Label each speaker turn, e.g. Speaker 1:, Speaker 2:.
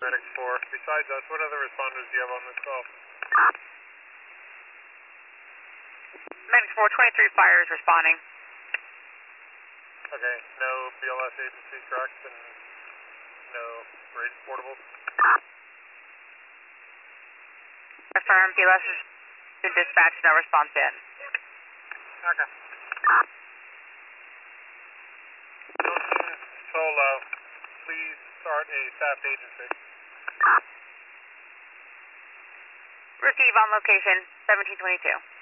Speaker 1: Medic 4. Besides us, what other responders do you have on this call?
Speaker 2: Medic 4, 23 fires responding.
Speaker 1: Okay, no BLS agency trucks and no rated portables?
Speaker 2: Affirm, BLS has been dispatched, no response yet.
Speaker 1: Okay. Solo, please start a staffed agency.
Speaker 2: Receive on location, 1722.